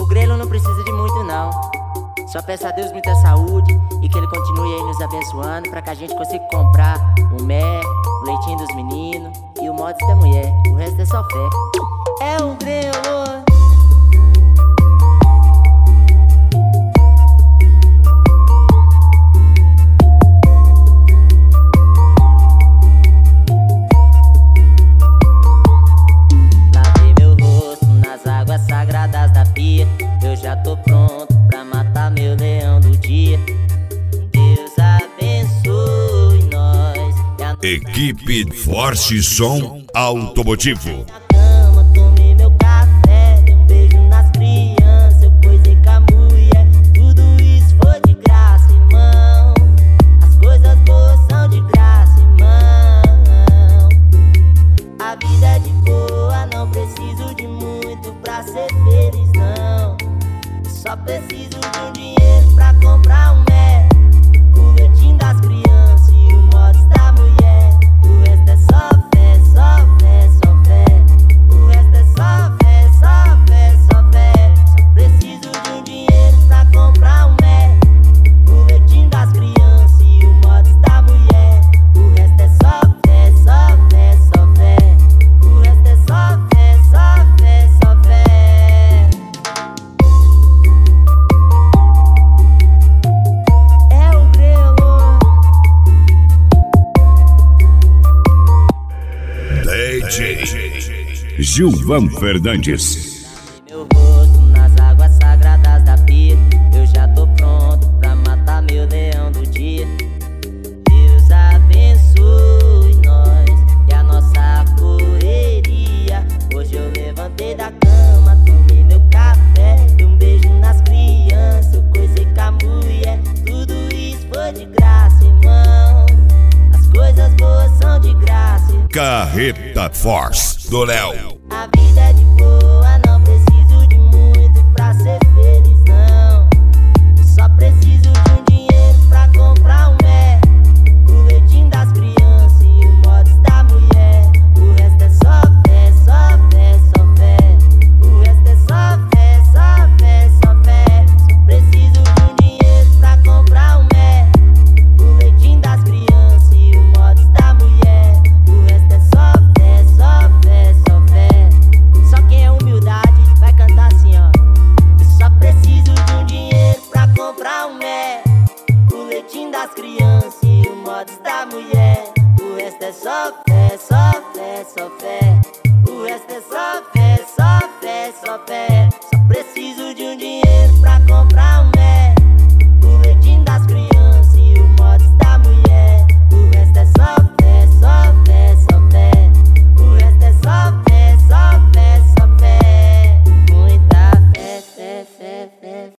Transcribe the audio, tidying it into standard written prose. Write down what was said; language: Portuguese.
Grelo não precisa de muito não. Só peço a Deus muita saúde e que Ele continue aí nos abençoando, pra que a gente consiga comprar o mé, o leitinho dos meninos e o mods da mulher. O resto é só fé. É o Grelo. Sagradas da pia, eu já tô pronto pra matar meu leão do dia. Deus abençoe nós. Equipe Force Som Automotivo. Tomei meu café, dei um beijo nas crianças, eu coisei com a mulher. Tudo isso foi de graça, irmão. As coisas boas são de graça, irmão. A vida é de boa, não preciso de muito pra ser feliz, não. Só preciso de um dinheiro pra comprar um mé, o leitinho das crianças e o mods da mulher. O resto é só fé, só fé, só fé. O resto é só fé, só fé, só fé. Só preciso de um dinheiro pra comprar um mé, o leitinho das crianças e o mods da mulher. O resto é só fé, só fé, só fé. O resto é só fé, só fé, só fé. É o Grelo. DJ Gilvan Fernandes. Meu rosto nas águas sagradas da pia, eu já tô pronto pra matar meu leão do dia. Deus abençoe nós e a nossa correria. Hoje eu levantei da cama, tomei meu café, dei um beijo nas crianças, eu coisei com a mulher. Tudo isso foi de graça, irmão. As coisas boas são de graça, irmão. Carreta Force do Léo.